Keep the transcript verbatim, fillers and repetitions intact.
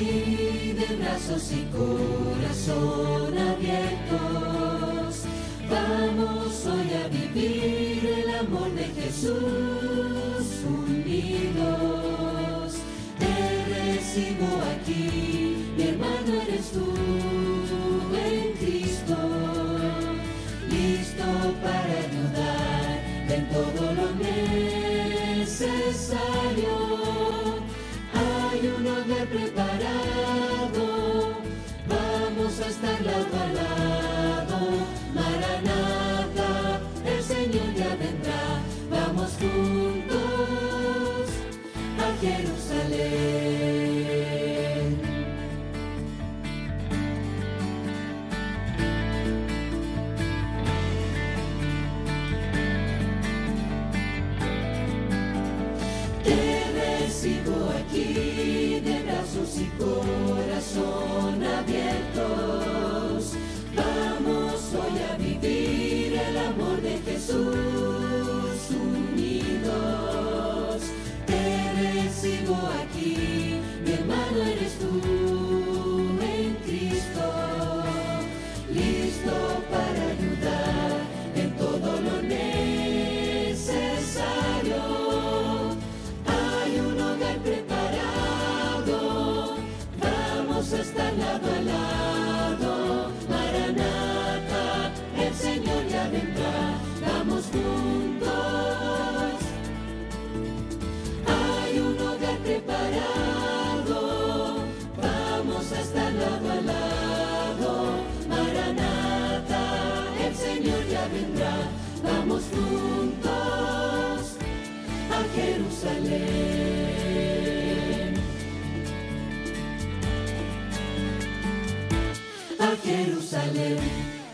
aquí de brazos y corazón abiertos. Vamos hoy a vivir el amor de Jesús unidos. Te recibo aquí, mi hermano eres tú en Cristo, listo para ayudar en todo lo necesario. Hay un hogar preparado, vamos a estar lado a lado. Maranata, el Señor ya vendrá, vamos juntos a Jerusalén. Te recibo aquí de brazos y corazón abiertos. Vamos hoy a vivir el amor de Jesús unidos. Te recibo aquí, mi hermano eres tú en Cristo, listo para ayudar en todo lo necesario. Hay un hogar preparado, vamos a estar lado a lado. Maranata, el Señor ya vendrá, vamos juntos. Hay un hogar preparado, vamos a estar lado a lado. Maranata, el Señor ya vendrá, vamos juntos a Jerusalén, a Jerusalén.